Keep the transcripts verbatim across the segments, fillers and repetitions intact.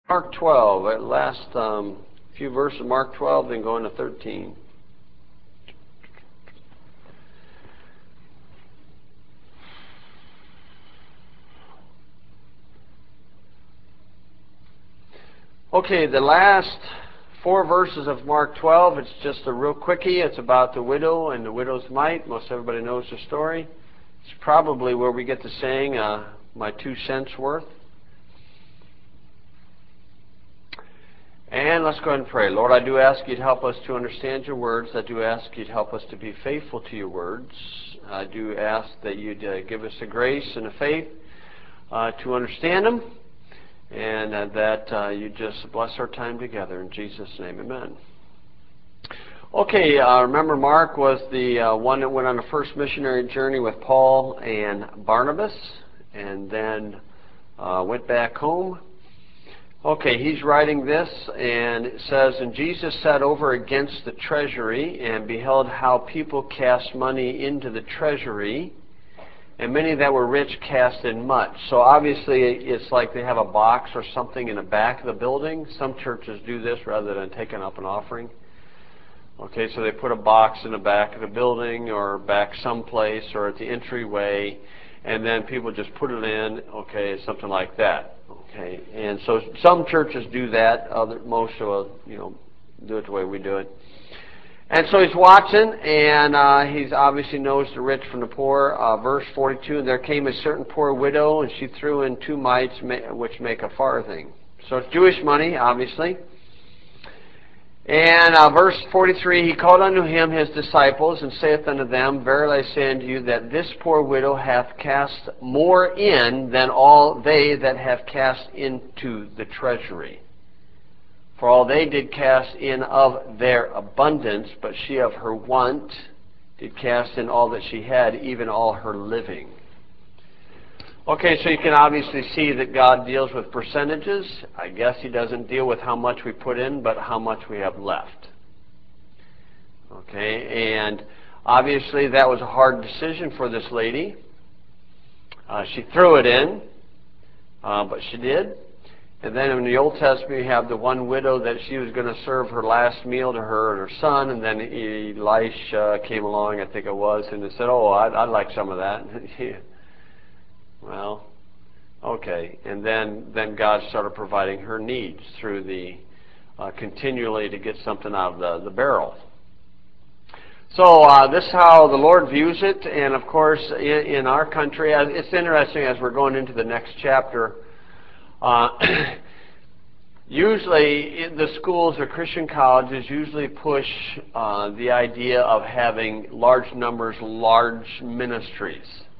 Mark twelve, that last um, few verses of Mark twelve, then go into thirteen. Okay, the last four verses of Mark twelve, it's just a real quickie. It's about the widow and the widow's mite. Most everybody knows the story. It's probably where we get the saying, uh, my two cents worth. And let's go ahead and pray. Lord, I do ask you to help us to understand your words. I do ask you to help us to be faithful to your words. I do ask that you'd uh, give us the grace and the faith uh, to understand them, and uh, that uh, you just bless our time together. In Jesus' name, amen. Okay, uh, remember Mark was the uh, one that went on the first missionary journey with Paul and Barnabas, and then uh, went back home. Okay, he's writing this, and it says, And Jesus sat over against the treasury, and beheld how people cast money into the treasury, and many that were rich cast in much. So obviously it's like they have a box or something in the back of the building. Some churches do this rather than taking up an offering. Okay, so they put a box in the back of the building or back someplace or at the entryway, and then people just put it in, okay, something like that. Okay, and so some churches do that. Other, most will, you know, do it the way we do it. And so he's watching, and uh, he obviously knows the rich from the poor. Uh, verse forty-two, and there came a certain poor widow, and she threw in two mites, which make a farthing. So it's Jewish money, obviously. And uh, verse forty-three, he called unto him his disciples, and saith unto them, Verily I say unto you, that this poor widow hath cast more in than all they that have cast into the treasury. For all they did cast in of their abundance, but she of her want did cast in all that she had, even all her living. Okay, so you can obviously see that God deals with percentages. I guess he doesn't deal with how much we put in, but how much we have left. Okay, and obviously that was a hard decision for this lady. Uh, she threw it in, uh, but she did. And then in the Old Testament, you have the one widow that she was going to serve her last meal to her and her son, and then Elisha came along, I think it was, and he said, oh, I'd, I'd like some of that. Well, okay. And then, then God started providing her needs through the, uh, continually to get something out of the, the barrel. So uh, this is how the Lord views it, and of course in, in our country, it's interesting as we're going into the next chapter. Uh, usually in the schools or Christian colleges usually push uh, the idea of having large numbers, large ministries.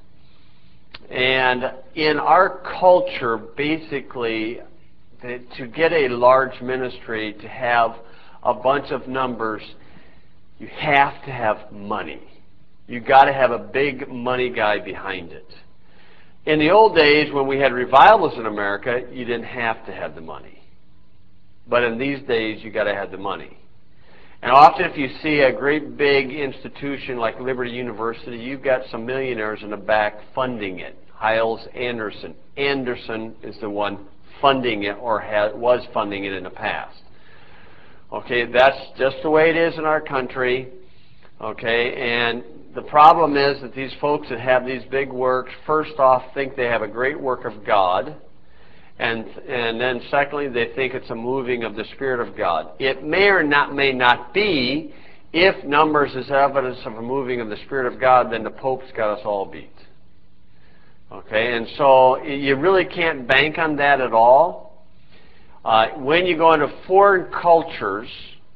And in our culture, basically, to get a large ministry, to have a bunch of numbers, you have to have money. You've got to have a big money guy behind it. In the old days, when we had revivals in America, you didn't have to have the money. But in these days, you've got to have the money. And often if you see a great big institution like Liberty University, you've got some millionaires in the back funding it. Hyles Anderson. Anderson is the one funding it, or has, was funding it in the past. Okay, that's just the way it is in our country. Okay, and the problem is that these folks that have these big works, first off, think they have a great work of God. And and then secondly, they think it's a moving of the Spirit of God. It may or not may not be. If numbers is evidence of a moving of the Spirit of God, then the Pope's got us all beat. Okay, and so you really can't bank on that at all. Uh, when you go into foreign cultures,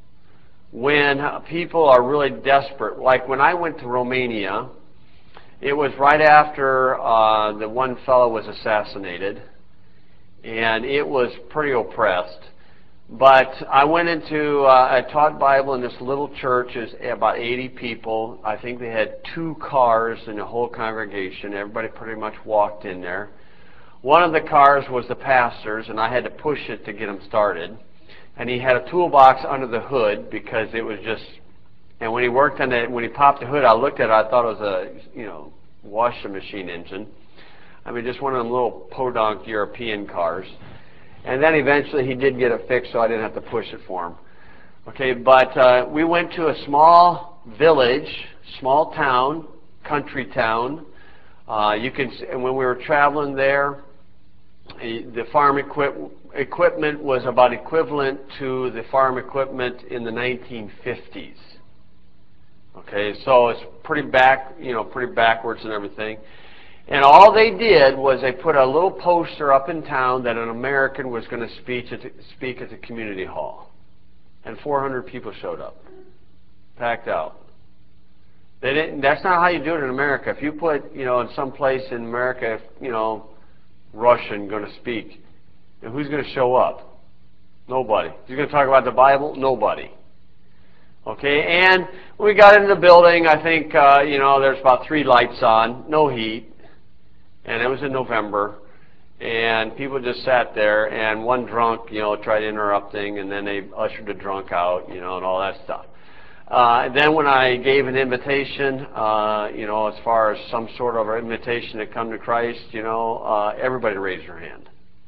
when people are really desperate, like when I went to Romania, it was right after uh, the one fellow was assassinated. And it was pretty oppressed. But I went into, uh, I taught Bible in this little church. There's about eighty people. I think they had two cars in the whole congregation. Everybody pretty much walked in there. One of the cars was the pastor's, and I had to push it to get him started. And he had a toolbox under the hood because it was just, and when he worked on it, when he popped the hood, I looked at it, I thought it was a, you know, washing machine engine. I mean, just one of them little podunk European cars. And then eventually he did get it fixed, so I didn't have to push it for him. Okay, but uh, we went to a small village, small town, country town. Uh, you can, and when we were traveling there, the farm equip, equipment was about equivalent to the farm equipment in the nineteen fifties. Okay, so it's pretty back, you know, pretty backwards and everything. And all they did was they put a little poster up in town that an American was going to speak at the, speak at the community hall. And four hundred people showed up, packed out. They didn't, that's not how you do it in America. If you put, you know, in some place in America, you know, Russian going to speak, and who's going to show up? Nobody. Who's going to talk about the Bible? Nobody. Okay, and when we got into the building, I think, uh, you know, there's about three lights on, no heat, and it was in November, and people just sat there, and one drunk, you know, tried interrupting, and then they ushered the drunk out, you know, and all that stuff. Uh, and then when I gave an invitation, uh, you know, as far as some sort of an invitation to come to Christ, you know, uh, everybody raised their hand.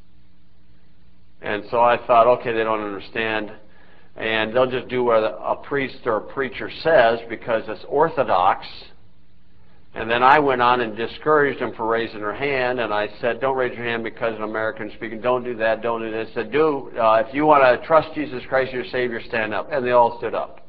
And so I thought, okay, they don't understand. And they'll just do what a priest or a preacher says because it's orthodox. And then I went on and discouraged them for raising their hand, and I said, don't raise your hand because an American speaking. Don't do that. Don't do this. I said, do, uh, if you want to trust Jesus Christ, your Savior, stand up. And they all stood up.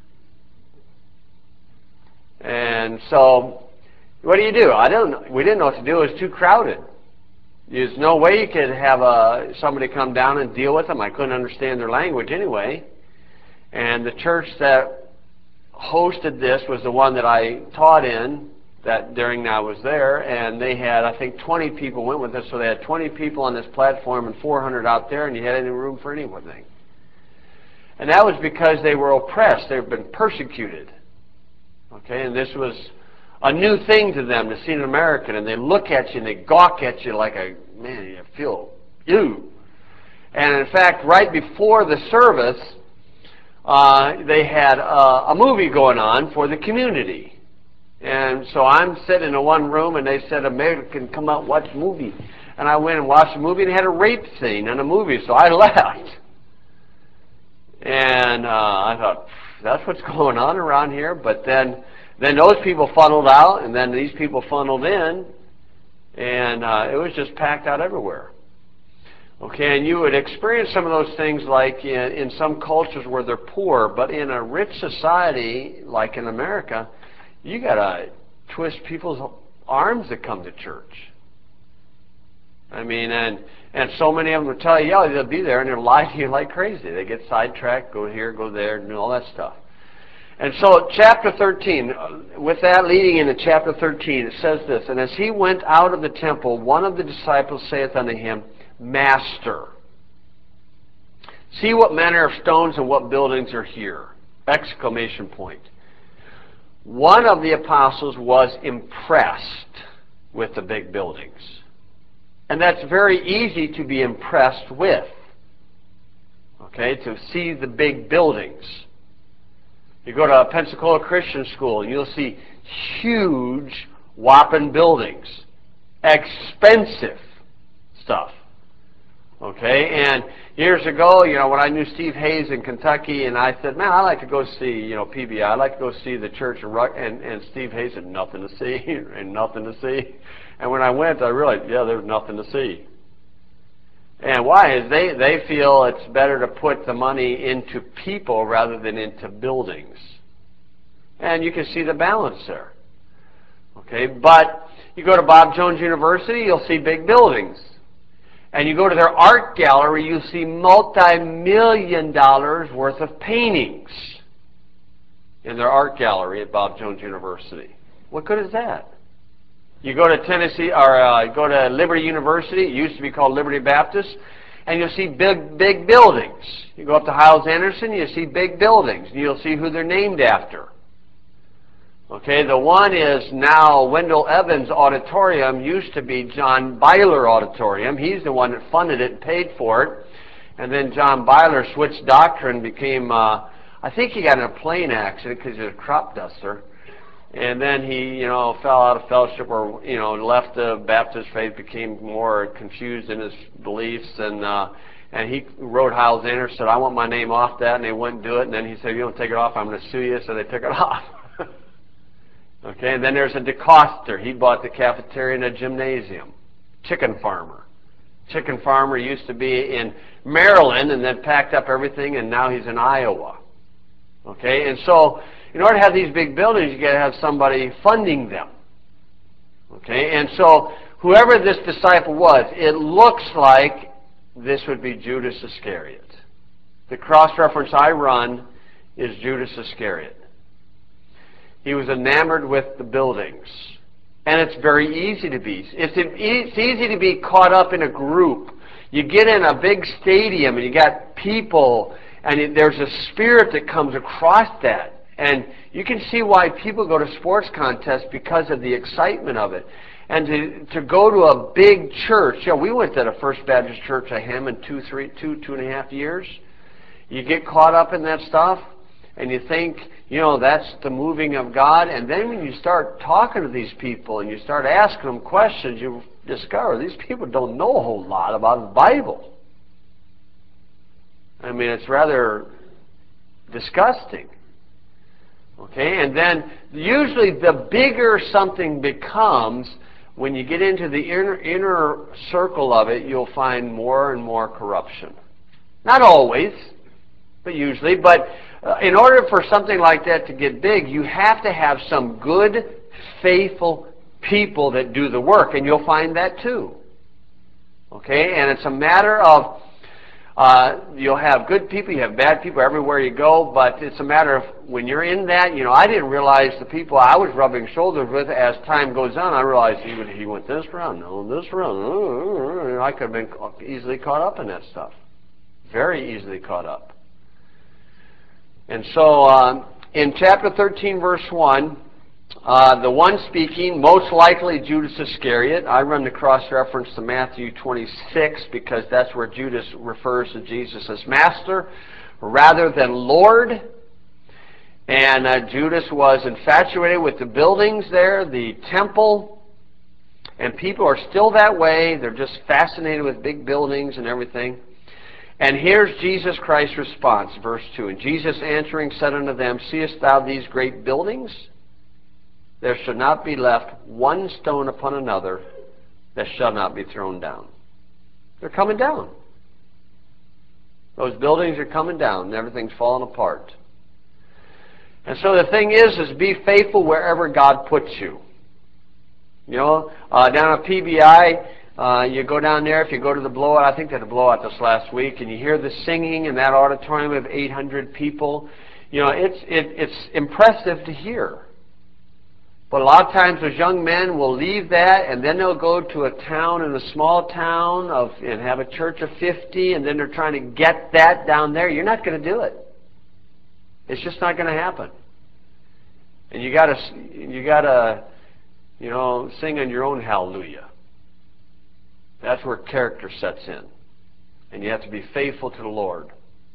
And so, what do you do? I don't. We didn't know what to do. It was too crowded. There's no way you could have a, somebody come down and deal with them. I couldn't understand their language anyway. And the church that hosted this was the one that I taught in that during I was there, and they had, I think, twenty people went with us, so they had twenty people on this platform and four hundred out there, and you had any room for anything. And that was because they were oppressed. They've been persecuted. Okay, and this was a new thing to them to see an American, and they look at you and they gawk at you like a, man, you feel you. And in fact, right before the service, uh, they had uh, a movie going on for the community. And so I'm sitting in a one room, and they said, American, come out and watch a movie. And I went and watched the movie, and it had a rape scene in the movie, so I left. And uh, I thought, that's what's going on around here. But then, then those people funneled out, and then these people funneled in, and uh, it was just packed out everywhere. Okay, and you would experience some of those things like in, in some cultures where they're poor, but in a rich society like in America, you got to twist people's arms to come to church. I mean, and and so many of them will tell you, yeah, they'll be there, and they'll lie to you like crazy. They get sidetracked, go here, go there, and do all that stuff. And so chapter thirteen, with that leading into chapter thirteen, it says this, and as he went out of the temple, one of the disciples saith unto him, Master, see what manner of stones and what buildings are here. Exclamation point. One of the apostles was impressed with the big buildings. And that's very easy to be impressed with. Okay, to see the big buildings. You go to a Pensacola Christian school and you'll see huge, whopping buildings. Expensive stuff. Okay, and years ago, you know, when I knew Steve Hayes in Kentucky, and I said, man, I'd like to go see, you know, P B I. I'd like to go see the church, in Ruck, and, and Steve Hayes said, nothing to see, and nothing to see. And when I went, I realized, yeah, there's nothing to see. And why? Is they, they feel it's better to put the money into people rather than into buildings. And you can see the balance there. Okay, but you go to Bob Jones University, you'll see big buildings. And you go to their art gallery, you see multi-million dollars worth of paintings in their art gallery at Bob Jones University. What good is that? You go to Tennessee, or uh, go to Liberty University, it used to be called Liberty Baptist, and you'll see big, big buildings. You go up to Hyles-Anderson, you see big buildings, and you'll see who they're named after. Okay, the one is now Wendell Evans Auditorium, used to be John Byler Auditorium. He's the one that funded it and paid for it. And then John Byler switched doctrine, became, uh, I think he got in a plane accident because he was a crop duster. And then he, you know, fell out of fellowship or, you know, left the Baptist faith, became more confused in his beliefs. And uh, And he wrote Hyles Anderson, said, I want my name off that, and they wouldn't do it. And then he said, if you don't take it off, I'm going to sue you. So they took it off. Okay, and then there's a DeCoster. He bought the cafeteria and a gymnasium. Chicken farmer. Chicken farmer used to be in Maryland and then packed up everything, and now he's in Iowa. Okay, and so in order to have these big buildings, you got to have somebody funding them. Okay, and so whoever this disciple was, it looks like this would be Judas Iscariot. The cross-reference I run is Judas Iscariot. He was enamored with the buildings. And it's very easy to be. It's, it's easy to be caught up in a group. You get in a big stadium and you got people, and it, there's a spirit that comes across that. And you can see why people go to sports contests because of the excitement of it. And to, to go to a big church, you know, we went to the First Baptist Church of Hammond two, three, two, two and a half years. You get caught up in that stuff, and you think, you know, that's the moving of God. And then when you start talking to these people and you start asking them questions, you discover these people don't know a whole lot about the Bible. I mean, it's rather disgusting. Okay, and then usually the bigger something becomes, when you get into the inner, inner circle of it, you'll find more and more corruption. Not always, but usually. But uh, in order for something like that to get big, you have to have some good, faithful people that do the work, and you'll find that too. Okay, and it's a matter of Uh, you'll have good people, you have bad people everywhere you go, but it's a matter of when you're in that, you know, I didn't realize the people I was rubbing shoulders with as time goes on, I realized he, would, he went this round, no, this round. I could have been easily caught up in that stuff. Very easily caught up. And so um, in chapter thirteen, verse one, Uh, the one speaking, most likely Judas Iscariot. I run the cross-reference to Matthew twenty-six because that's where Judas refers to Jesus as Master rather than Lord. And uh, Judas was infatuated with the buildings there, the temple. And people are still that way. They're just fascinated with big buildings and everything. And here's Jesus Christ's response, verse two. And Jesus answering said unto them, Seest thou these great buildings? There shall not be left one stone upon another that shall not be thrown down. They're coming down. Those buildings are coming down and everything's falling apart. And so the thing is, is be faithful wherever God puts you. You know, uh, down at P B I, uh, you go down there, if you go to the blowout, I think they had a blowout this last week, and you hear the singing in that auditorium of eight hundred people. You know, it's, it, it's impressive to hear. But a lot of times those young men will leave that, and then they'll go to a town, in a small town, of, and have a church of fifty, and then they're trying to get that down there. You're not going to do it. It's just not going to happen. And you got to, you got to, you know, sing on your own hallelujah. That's where character sets in, and you have to be faithful to the Lord.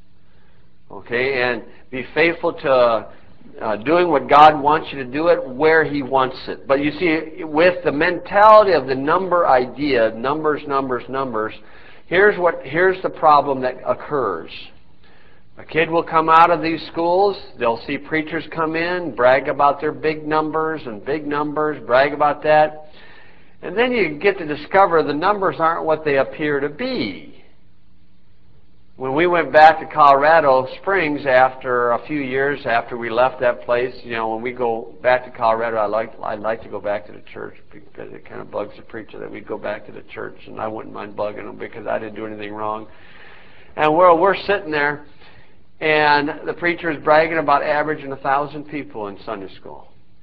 Okay, and be faithful to Uh, doing what God wants you to do it where He wants it. But you see, with the mentality of the number idea, numbers, numbers, numbers, here's what here's the problem that occurs. A kid will come out of these schools, they'll see preachers come in, brag about their big numbers and big numbers, brag about that, and then you get to discover the numbers aren't what they appear to be. When we went back to Colorado Springs after a few years after we left that place, you know, when we go back to Colorado, I like I'd like to go back to the church because it kind of bugs the preacher that we'd go back to the church, and I wouldn't mind bugging them because I didn't do anything wrong. And we're we're sitting there, and the preacher is bragging about averaging a thousand people in Sunday school.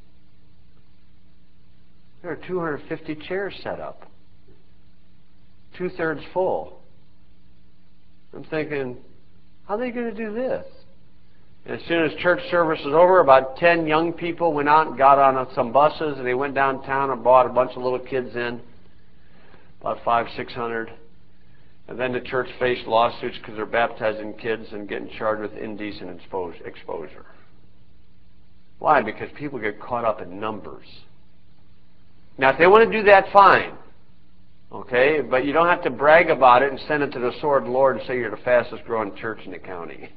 There are two hundred fifty chairs set up, two thirds full. I'm thinking, how are they going to do this? And as soon as church service was over, about ten young people went out and got on some buses, and they went downtown and brought a bunch of little kids in, about five, six hundred. And then the church faced lawsuits because they're baptizing kids and getting charged with indecent exposure. Why? Because people get caught up in numbers. Now, if they want to do that, fine. Okay? But you don't have to brag about it and send it to the sword of the Lord and say you're the fastest growing church in the county.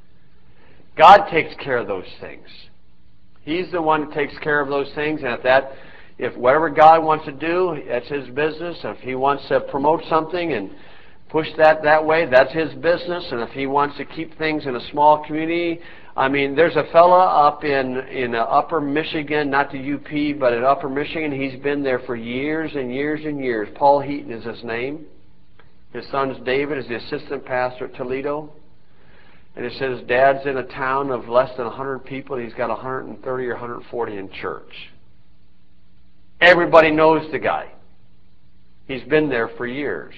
God takes care of those things. He's the one that takes care of those things, and if that, if whatever God wants to do, that's His business. If He wants to promote something and push that that way, that's His business. And if He wants to keep things in a small community, I mean, there's a fella up in in uh, Upper Michigan, not the U P, but in Upper Michigan. He's been there for years and years and years. Paul Heaton is his name. His son's David is the assistant pastor at Toledo. And it says Dad's in a town of less than one hundred people. And he's got one hundred thirty or one hundred forty in church. Everybody knows the guy. He's been there for years.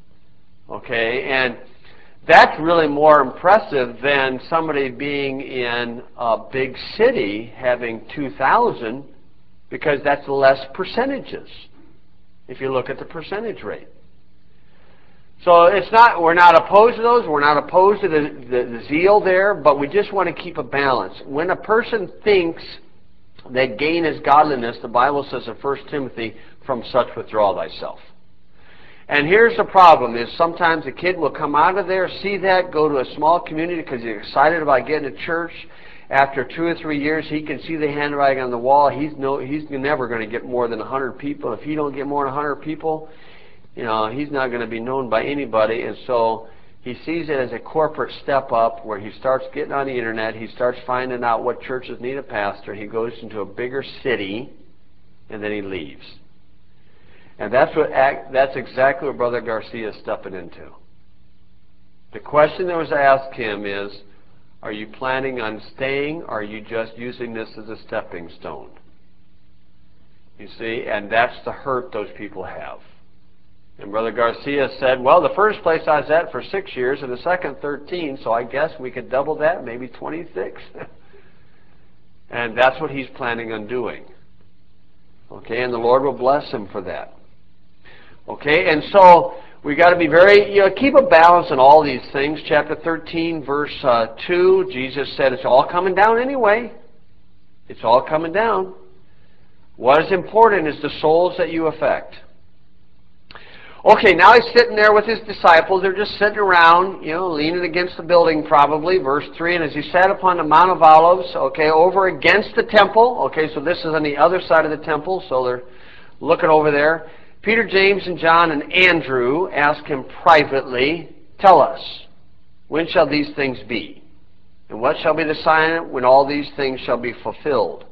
Okay, and that's really more impressive than somebody being in a big city having two thousand, because that's less percentages if you look at the percentage rate. So it's not, we're not opposed to those, we're not opposed to the, the, the zeal there, but we just want to keep a balance. When a person thinks that gain is godliness, the Bible says in First Timothy, from such withdraw thyself. And here's the problem, is sometimes a kid will come out of there, see that, go to a small community because he's excited about getting to church. After two or three years, he can see the handwriting on the wall. He's, no, he's never going to get more than one hundred people. If he don't get more than one hundred people, you know, he's not going to be known by anybody, and so he sees it as a corporate step up where he starts getting on the internet, he starts finding out what churches need a pastor, he goes into a bigger city, and then he leaves. And that's what that's exactly what Brother Garcia is stepping into. The question that was asked him is, are you planning on staying, or are you just using this as a stepping stone? You see, and that's the hurt those people have. And Brother Garcia said, well, the first place I was at for six years and the second thirteen, so I guess we could double that, maybe twenty-six. And that's what he's planning on doing. Okay, and the Lord will bless him for that. Okay, and so we got to be very, you know, keep a balance in all these things. Chapter thirteen, verse uh, two, Jesus said it's all coming down anyway. It's all coming down. What is important is the souls that you affect. Okay, now he's sitting there with his disciples. They're just sitting around, you know, leaning against the building probably. Verse three, and as he sat upon the Mount of Olives, okay, over against the temple. Okay, so this is on the other side of the temple, so they're looking over there. Peter, James, and John, and Andrew asked him privately, tell us, when shall these things be? And what shall be the sign when all these things shall be fulfilled?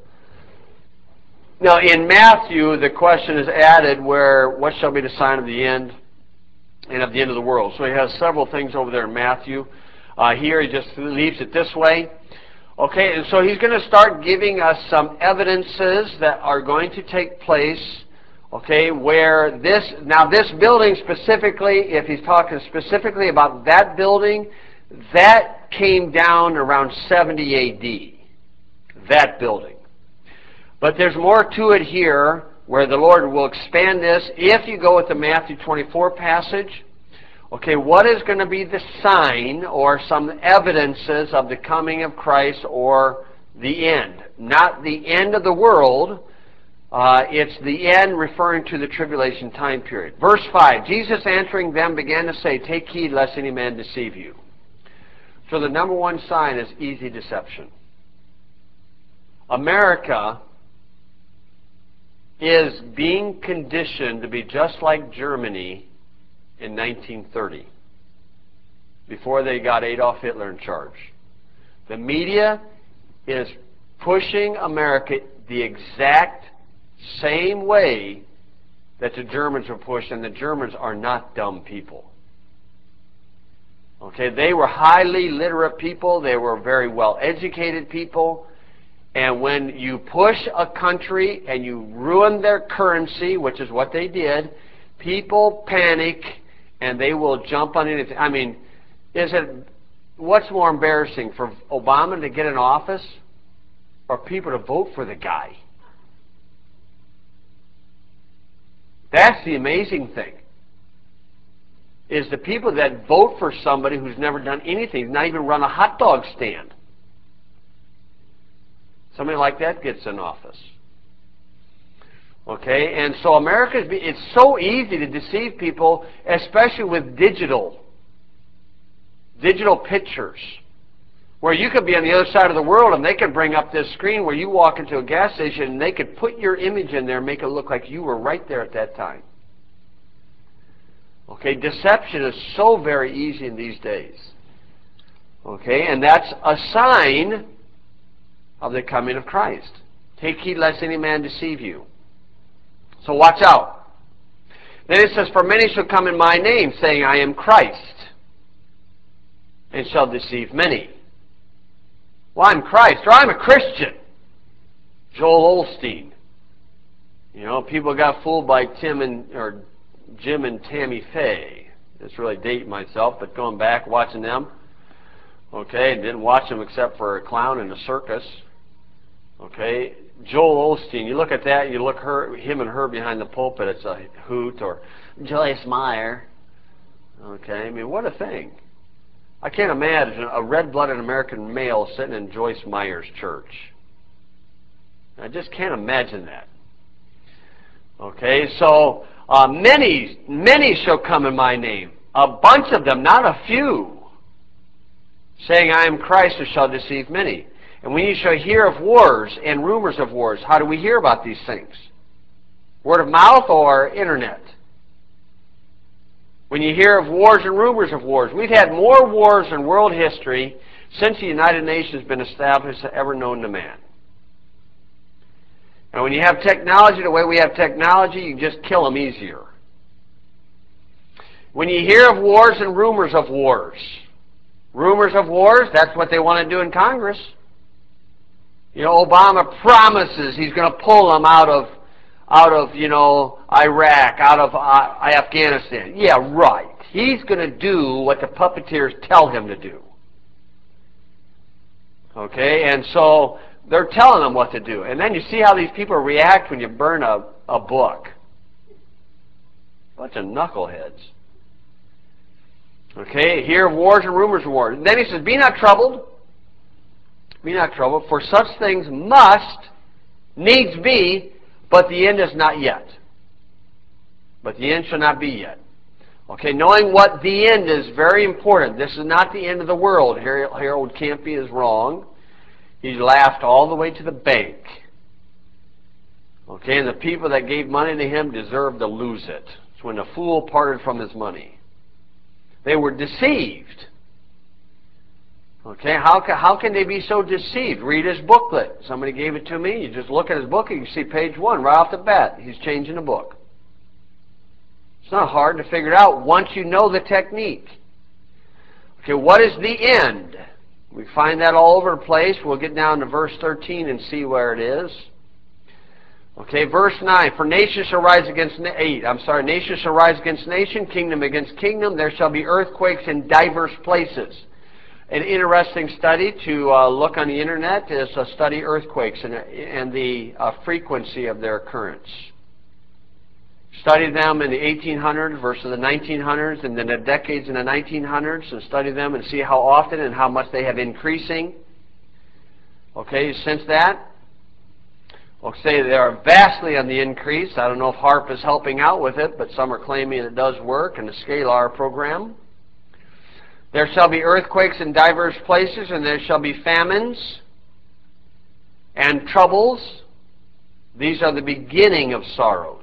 Now, in Matthew, the question is added where, what shall be the sign of the end and of the end of the world? So he has several things over there in Matthew. Uh, here he just leaves it this way. Okay, and so he's going to start giving us some evidences that are going to take place, okay, where this, now this building specifically, if he's talking specifically about that building, that came down around seventy A D, that building. But there's more to it here where the Lord will expand this. If you go with the Matthew twenty-four passage, okay, what is going to be the sign or some evidences of the coming of Christ or the end? Not the end of the world. Uh, it's the end referring to the tribulation time period. Verse five, Jesus answering them began to say, take heed lest any man deceive you. So the number one sign is easy deception. America is being conditioned to be just like Germany in nineteen thirty, before they got Adolf Hitler in charge. The media is pushing America the exact same way that the Germans were pushed, and the Germans are not dumb people. Okay, they were highly literate people, they were very well educated people. And when you push a country and you ruin their currency, which is what they did, people panic and they will jump on anything. I mean, is it, what's more embarrassing, for Obama to get in office or people to vote for the guy? That's the amazing thing, is the people that vote for somebody who's never done anything, not even run a hot dog stand. Somebody like that gets in office. Okay, and so America's, it's so easy to deceive people, especially with digital, digital pictures, where you could be on the other side of the world and they could bring up this screen where you walk into a gas station and they could put your image in there and make it look like you were right there at that time. Okay, deception is so very easy in these days. Okay, and that's a sign of the coming of Christ. Take heed lest any man deceive you. So watch out. Then it says, for many shall come in my name, saying, I am Christ, and shall deceive many. Well, I'm Christ, or I'm a Christian. Joel Osteen. You know, people got fooled by Tim and or Jim and Tammy Faye. It's really dating myself, but going back, watching them. Okay, didn't watch them except for a clown in a circus. Okay, Joel Osteen. You look at that, you look her, him and her behind the pulpit. It's a hoot. Or Joyce Meyer. Okay, I mean, what a thing. I can't imagine a red-blooded American male sitting in Joyce Meyer's church. I just can't imagine that. Okay, so uh, many, many shall come in my name. A bunch of them, not a few. Saying, I am Christ, who shall deceive many. And when you shall hear of wars and rumors of wars, how do we hear about these things? Word of mouth or internet? When you hear of wars and rumors of wars, we've had more wars in world history since the United Nations has been established than ever known to man. And when you have technology the way we have technology, you can just kill them easier. When you hear of wars and rumors of wars, rumors of wars, that's what they want to do in Congress. You know, Obama promises he's going to pull them out of, out of, you know, Iraq, out of uh, Afghanistan. Yeah, right. He's going to do what the puppeteers tell him to do. Okay, and so they're telling them what to do. And then you see how these people react when you burn a, a book. Bunch of knuckleheads. Okay, hear of wars and rumors of wars. And then he says, be not troubled. Be not troubled, for such things must needs be, but the end is not yet. But the end shall not be yet. Okay, knowing what the end is very important. This is not the end of the world. Harold Campy is wrong. He laughed all the way to the bank. Okay, and the people that gave money to him deserve to lose it. It's when the fool parted from his money. They were deceived. Okay, how can, how can they be so deceived? Read his booklet. Somebody gave it to me. You just look at his book and you see page one right off the bat. He's changing the book. It's not hard to figure it out once you know the technique. Okay, what is the end? We find that all over the place. We'll get down to verse thirteen and see where it is. Okay, verse nine. For nation shall rise against na- eight. I'm sorry. Nation shall rise against nation, kingdom against kingdom. There shall be earthquakes in diverse places. An interesting study to uh, look on the internet is uh, study earthquakes and, and the uh, frequency of their occurrence. Study them in the eighteen hundreds versus the nineteen hundreds and then the decades in the nineteen hundreds, and study them and see how often and how much they have increasing. Okay, since that, we'll say they are vastly on the increase. I don't know if HAARP is helping out with it, but some are claiming it does work in the SCALAR program. There shall be earthquakes in diverse places, and there shall be famines and troubles. These are the beginning of sorrows.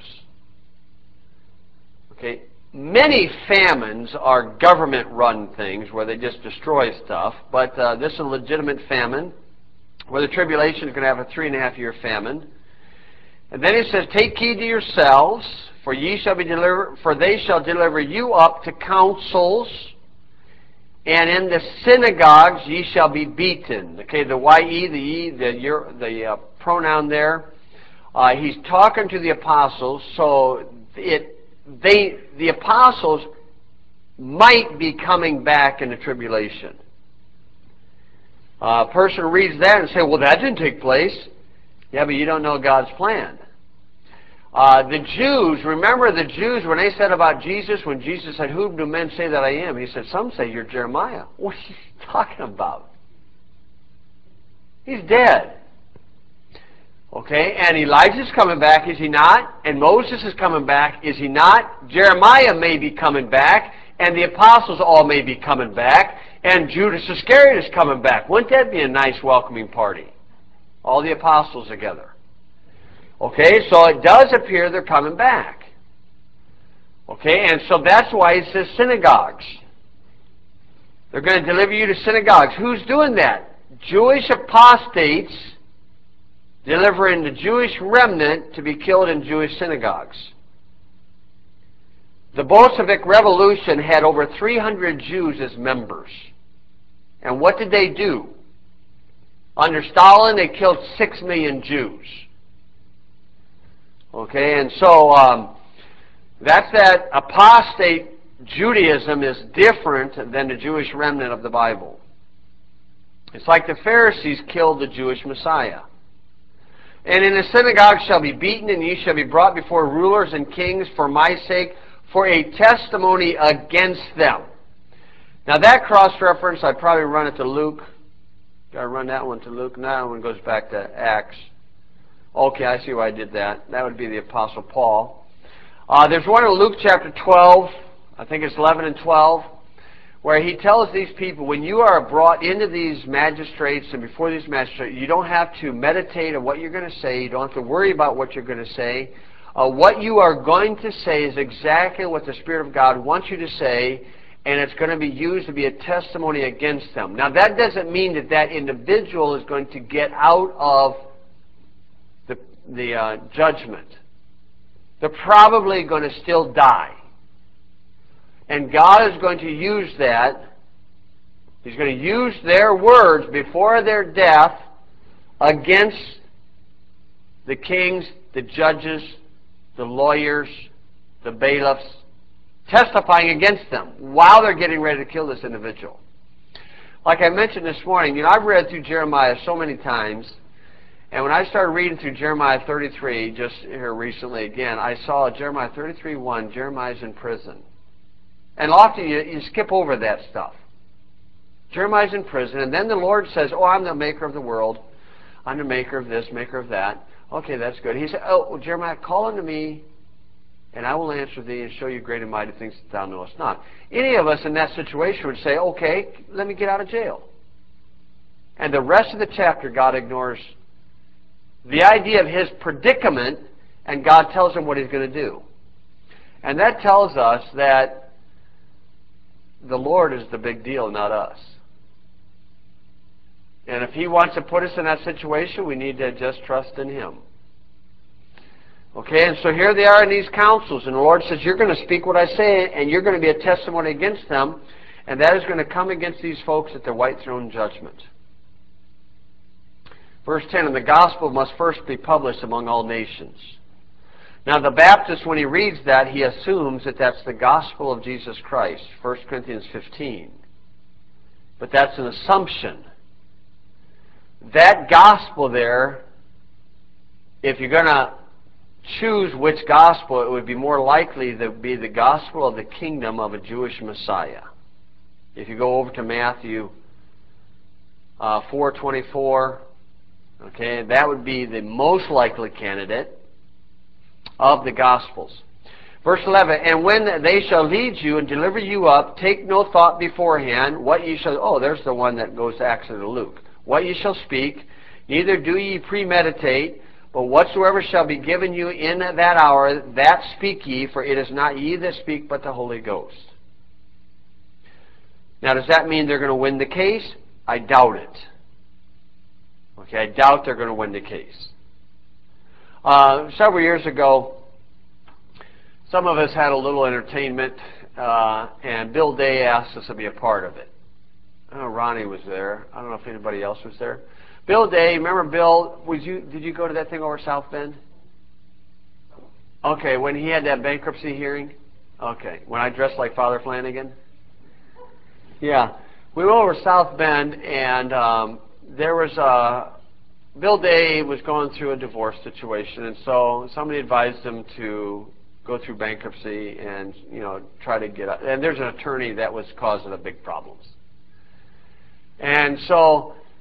Okay, many famines are government-run things where they just destroy stuff, but uh, this is a legitimate famine where the tribulation is going to have a three and a half year famine. And then it says, take heed to yourselves, for ye shall be delivered, for they shall deliver you up to councils, and in the synagogues ye shall be beaten. Okay, the ye, the ye, the, your, the uh, pronoun there. Uh, he's talking to the apostles, so it they the apostles might be coming back in the tribulation. Uh, a person reads that and say, well, that didn't take place. Yeah, but you don't know God's plan. Uh, the Jews, remember the Jews, when they said about Jesus, when Jesus said, whom do men say that I am? He said, some say you're Jeremiah. What are you talking about? He's dead. Okay, and Elijah's coming back, is he not? And Moses is coming back, is he not? Jeremiah may be coming back, and the apostles all may be coming back, and Judas Iscariot is coming back. Wouldn't that be a nice welcoming party? All the apostles together. Okay, so it does appear they're coming back. Okay, and so that's why it says synagogues. They're going to deliver you to synagogues. Who's doing that? Jewish apostates delivering the Jewish remnant to be killed in Jewish synagogues. The Bolshevik Revolution had over three hundred Jews as members. And what did they do? Under Stalin, they killed six million Jews. Okay, and so um, that's that apostate Judaism is different than the Jewish remnant of the Bible. It's like the Pharisees killed the Jewish Messiah. And in the synagogue shall be beaten, and ye shall be brought before rulers and kings for my sake, for a testimony against them. Now that cross-reference, I'd probably run it to Luke. Got to run that one to Luke. Now that one goes back to Acts. Okay, I see why I did that. That would be the Apostle Paul. Uh, there's one in Luke chapter twelve, I think it's eleven and twelve, where he tells these people, when you are brought into these magistrates and before these magistrates, you don't have to meditate on what you're going to say. You don't have to worry about what you're going to say. Uh, what you are going to say is exactly what the Spirit of God wants you to say, and it's going to be used to be a testimony against them. Now, that doesn't mean that that individual is going to get out of the, the uh, judgment. They're probably going to still die. And God is going to use that. He's going to use their words before their death against the kings, the judges, the lawyers, the bailiffs, testifying against them while they're getting ready to kill this individual. Like I mentioned this morning, you know, I've read through Jeremiah so many times, and when I started reading through Jeremiah thirty-three, just here recently again, I saw Jeremiah thirty-three one, Jeremiah's in prison. And often you, you skip over that stuff. Jeremiah's in prison, and then the Lord says, oh, I'm the maker of the world. I'm the maker of this, maker of that. Okay, that's good. He said, oh, well, Jeremiah, call unto me, and I will answer thee and show you great and mighty things that thou knowest not. Any of us in that situation would say, okay, let me get out of jail. And the rest of the chapter, God ignores the idea of his predicament, and God tells him what he's going to do. And that tells us that the Lord is the big deal, not us. And if he wants to put us in that situation, we need to just trust in him. Okay, and so here they are in these councils, and the Lord says, you're going to speak what I say, and you're going to be a testimony against them, and that is going to come against these folks at the white throne judgment. Verse ten, and the gospel must first be published among all nations. Now the Baptist, when he reads that, he assumes that that's the gospel of Jesus Christ, First Corinthians fifteen. But that's an assumption. That gospel there, if you're going to choose which gospel, it would be more likely to be the gospel of the kingdom of a Jewish Messiah. If you go over to Matthew uh, four twenty-four, okay, that would be the most likely candidate of the Gospels. Verse eleven, and when they shall lead you and deliver you up, take no thought beforehand what ye shall, oh, there's the one that goes to Acts and Luke. What ye shall speak, neither do ye premeditate, but whatsoever shall be given you in that hour, that speak ye, for it is not ye that speak, but the Holy Ghost. Now, does that mean they're going to win the case? I doubt it. Okay, I doubt they're going to win the case. Uh, several years ago, some of us had a little entertainment, uh, and Bill Day asked us to be a part of it. I know Ronnie was there. I don't know if anybody else was there. Bill Day, remember Bill, was you, did you go to that thing over South Bend? Okay, when he had that bankruptcy hearing? Okay, when I dressed like Father Flanagan? Yeah, we went over South Bend, and um, there was a... Bill Day was going through a divorce situation, and so somebody advised him to go through bankruptcy and, you know, try to get out. And there's an attorney that was causing a big problems. And so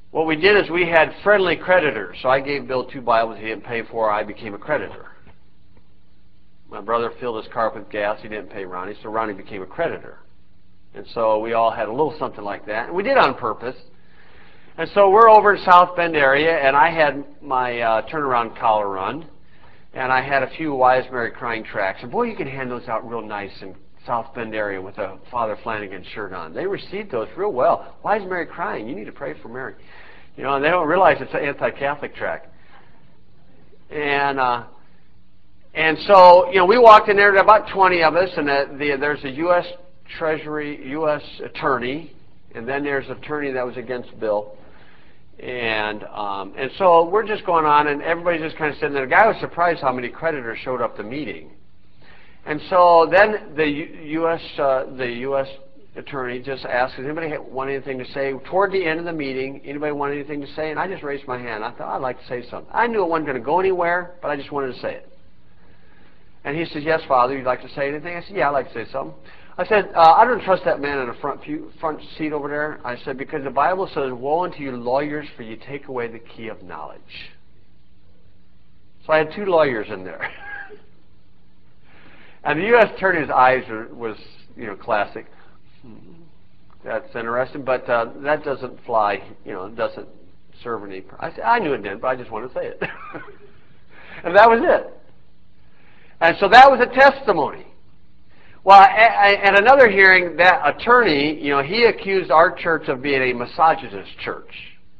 what we did is we had friendly creditors. So I gave Bill two Bibles he didn't pay for. I became a creditor. My brother filled his car with gas. He didn't pay Ronnie, so Ronnie became a creditor. And so we all had a little something like that. And we did on purpose. And so we're over in South Bend area, and I had my uh, turnaround collar run. And I had a few Why Is Mary Crying tracts. And boy, you can hand those out real nice in South Bend area with a Father Flanagan shirt on. They received those real well. Why is Mary crying? You need to pray for Mary. You know, and they don't realize it's an anti-Catholic tract. And uh, and so, you know, we walked in there, there were about twenty of us, and the, the, there's a U S Treasury, U S attorney, and then there's an attorney that was against Bill. And um, and so we're just going on, and everybody's just kind of sitting there. The guy was surprised how many creditors showed up to the meeting. And so then the U S Uh, the U S attorney just asked, does anybody want anything to say? Toward the end of the meeting, anybody want anything to say? And I just raised my hand. I thought, I'd like to say something. I knew it wasn't going to go anywhere, but I just wanted to say it. And he says, yes, Father, you'd like to say anything? I said, yeah, I'd like to say something. I said, uh, I don't trust that man in the front, pew, front seat over there. I said, because the Bible says, woe unto you lawyers, for you take away the key of knowledge. So I had two lawyers in there. And the U S attorney's eyes were, was, you know, classic. That's interesting, but uh, that doesn't fly, you know, it doesn't serve any. I said, I knew it didn't, but I just wanted to say it. And that was it. And so that was a testimony. Well, at another hearing, that attorney, you know, he accused our church of being a misogynist church.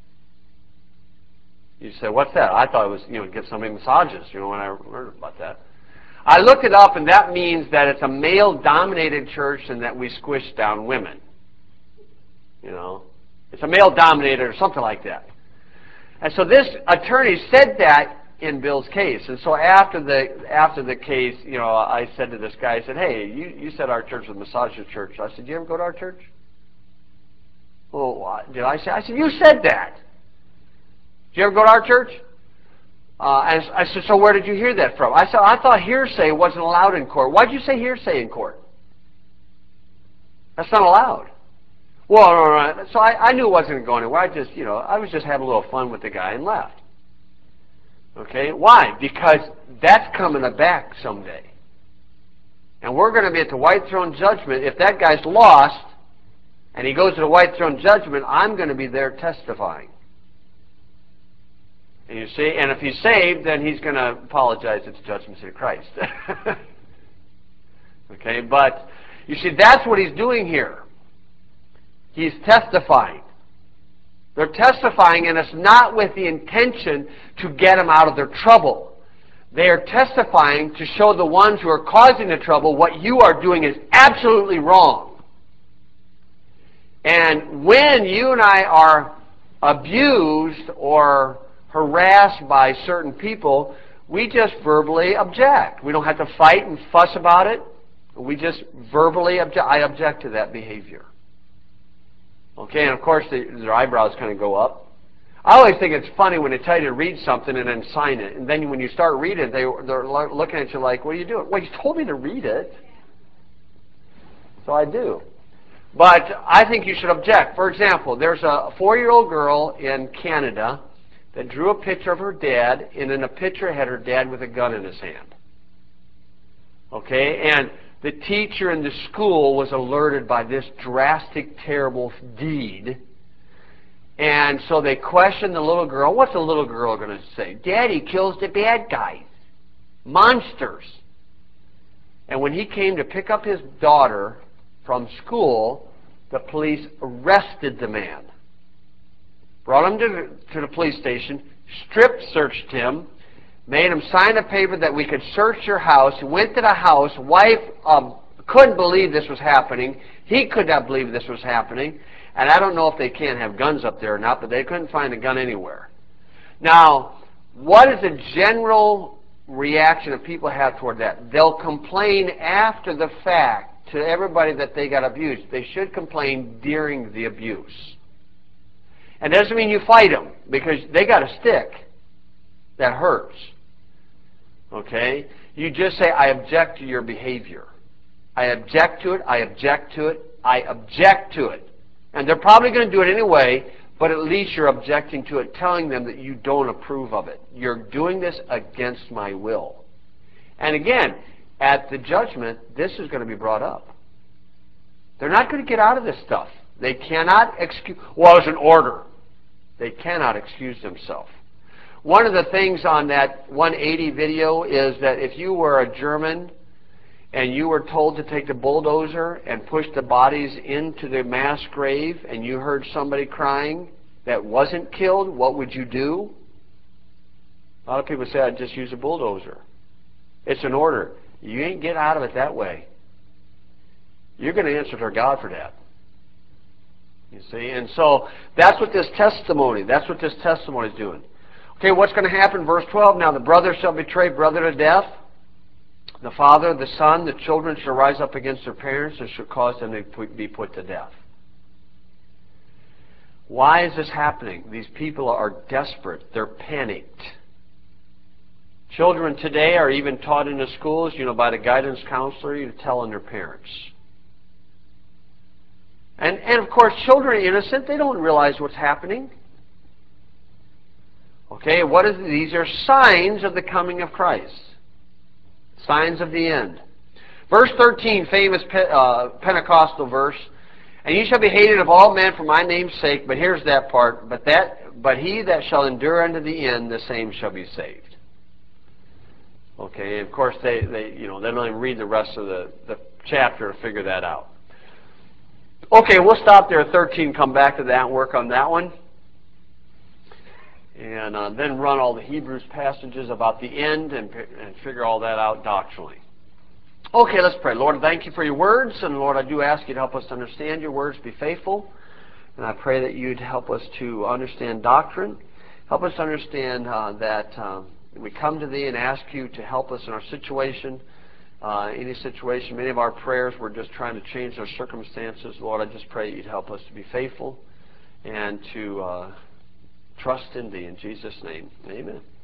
You say, what's that? I thought it was, you know, give somebody massages, you know, when I heard about that. I looked it up, and that means that it's a male-dominated church and that we squish down women. You know, it's a male-dominated or something like that. And so this attorney said that in Bill's case. And so after the after the case, you know, I said to this guy, I said, hey, you, you said our church was a misogynist church. I said, do you ever go to our church? Well, did I say? I said, you said that. Did you ever go to our church? Uh, and I said, so where did you hear that from? I said, I thought hearsay wasn't allowed in court. Why'd you say hearsay in court? That's not allowed. Well, all right. So I, I knew it wasn't going to go anywhere. I just, you know, I was just having a little fun with the guy and left. Okay, why? Because that's coming back someday. And we're going to be at the white throne judgment. If that guy's lost and he goes to the white throne judgment, I'm going to be there testifying. And you see, and if he's saved, then he's going to apologize at the judgment seat of Christ. Okay, but you see, that's what he's doing here. He's testifying. They're testifying, and it's not with the intention to get them out of their trouble. They are testifying to show the ones who are causing the trouble what you are doing is absolutely wrong. And when you and I are abused or harassed by certain people, we just verbally object. We don't have to fight and fuss about it. We just verbally object. I object to that behavior. Okay, and of course they, their eyebrows kind of go up. I always think it's funny when they tell you to read something and then sign it. And then when you start reading it, they, they're looking at you like, what are you doing? Well, you told me to read it. So I do. But I think you should object. For example, there's a four-year-old girl in Canada that drew a picture of her dad, and in the picture had her dad with a gun in his hand. Okay, and the teacher in the school was alerted by this drastic, terrible deed. And so they questioned the little girl. What's the little girl going to say? Daddy kills the bad guys. Monsters. And when he came to pick up his daughter from school, the police arrested the man. Brought him to the, to the police station, strip searched him, made him sign a paper that we could search your house, went to the house, wife um, couldn't believe this was happening, he could not believe this was happening, and I don't know if they can't have guns up there or not, but they couldn't find a gun anywhere. Now, what is the general reaction that people have toward that? They'll complain after the fact to everybody that they got abused. They should complain during the abuse. And it doesn't mean you fight them, because they got a stick that hurts. Okay? You just say, I object to your behavior. I object to it, I object to it, I object to it. And they're probably going to do it anyway, but at least you're objecting to it, telling them that you don't approve of it. You're doing this against my will. And again, at the judgment, this is going to be brought up. They're not going to get out of this stuff. They cannot excuse, well, it's an order. They cannot excuse themselves. One of the things on that one eighty video is that if you were a German and you were told to take the bulldozer and push the bodies into the mass grave and you heard somebody crying that wasn't killed, what would you do? A lot of people say, I'd just use a bulldozer. It's an order. You ain't get out of it that way. You're going to answer to God for that. You see? And so that's what this testimony, that's what this testimony is doing. Okay, what's going to happen? Verse twelve, now the brother shall betray brother to death. The father, the son, the children shall rise up against their parents and shall cause them to be put to death. Why is this happening? These people are desperate. They're panicked. Children today are even taught in the schools, you know, by the guidance counselor, to tell on their parents. And, and of course, children are innocent. They don't realize what's happening. Okay, what is these are signs of the coming of Christ. Signs of the end. Verse thirteen, famous uh, Pentecostal verse. And you shall be hated of all men for my name's sake. But here's that part. But that, but he that shall endure unto the end, the same shall be saved. Okay, and of course they, they you know they don't even read the rest of the, the chapter to figure that out. Okay, we'll stop there at thirteen. Come back to that and work on that one. And uh, then run all the Hebrews passages about the end and, and figure all that out doctrinally. Okay, let's pray. Lord, thank you for your words. And Lord, I do ask you to help us to understand your words, be faithful. And I pray that you'd help us to understand doctrine. Help us understand uh, that um, we come to thee and ask you to help us in our situation. Uh, any situation, many of our prayers, we're just trying to change our circumstances. Lord, I just pray you'd help us to be faithful and to... Uh, trust in thee. In Jesus' name, amen.